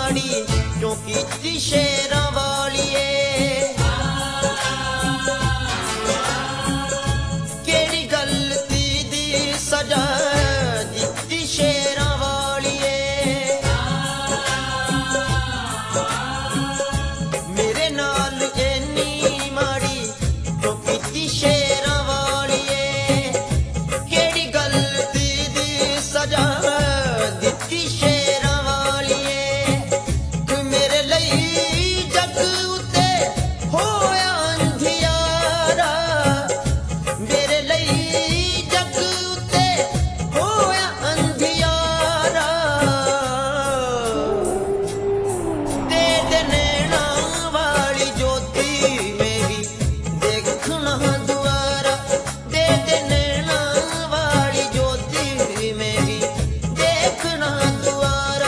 माड़ी क्यों कीती शेरां वालिए। केड़ी गलती दी सजा दित्ती शेरां वालिए। मेरे नाल इन्नी माड़ी क्यों कीती शेरां वालिए। केड़ी गलती दी सजा दित्ती शेरां वालिए। कोई मेरे लई जग उत्ते होया अंधियारा। मेरे लई जग उत्ते होया अंधियारा। दे नैना वाली ज्योति में भी देखना दुआरा। दे नैना वाली ज्योति में भी देखना दुआरा।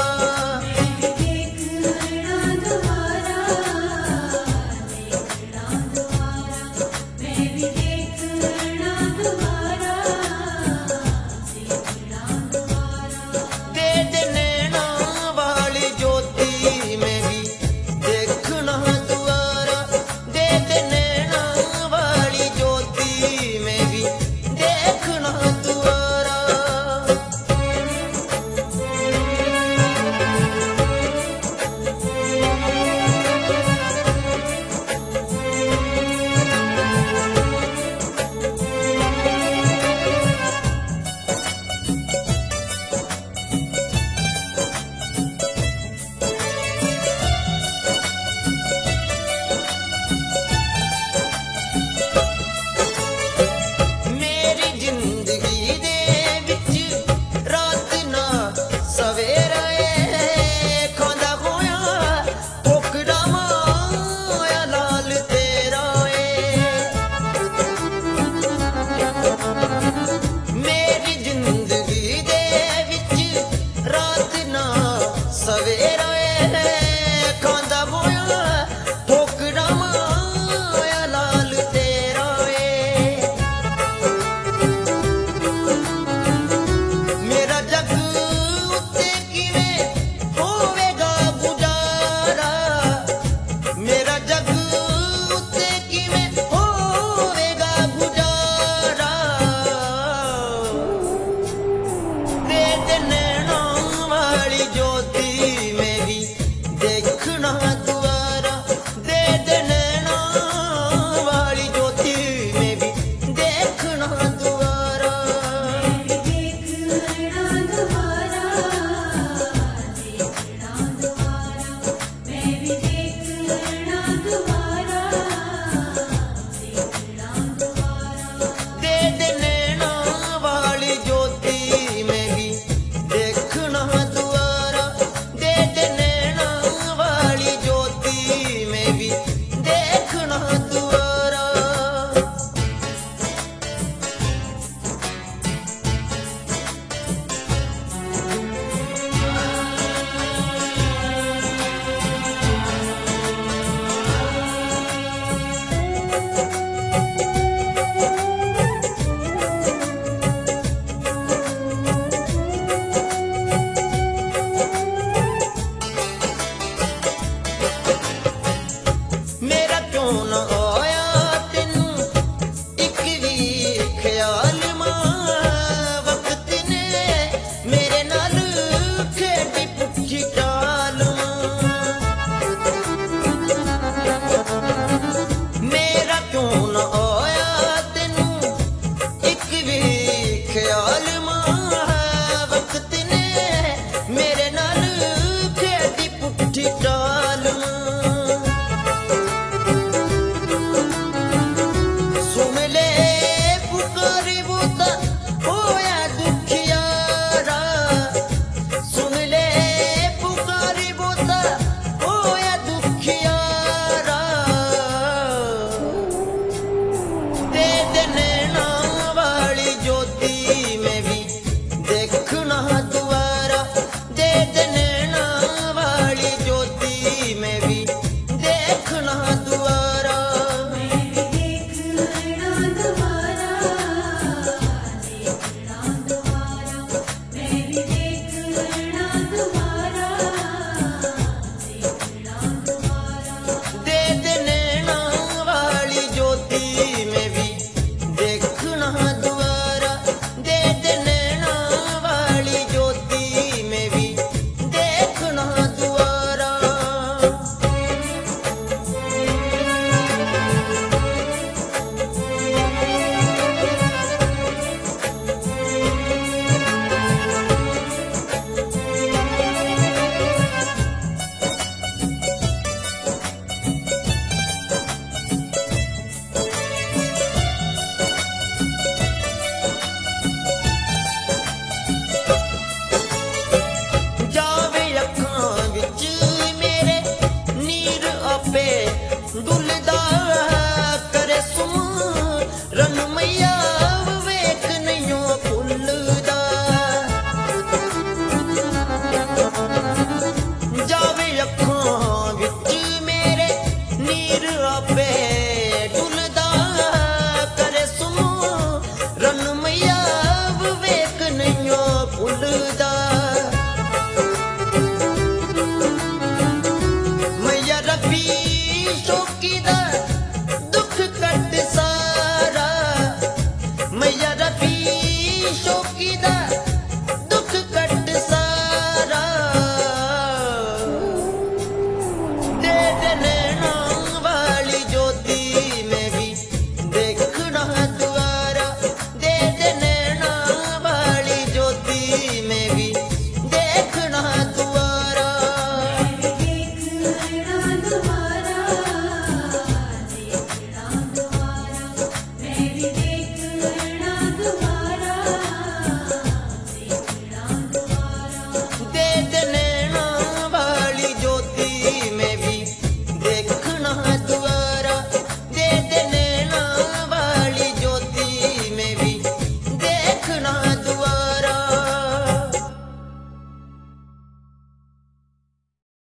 दे नैना वाली ज्योति में भी देखना दुआरा। दे नैना वाली ज्योति में भी देखना दुआरा। मेरी जिंदगी दे विच रात ना सवेरा ए। खांदा होया ठोकरा माया लाल तेरा ए। मेरी जिंदगी दे विच रात ना सवेरा ए।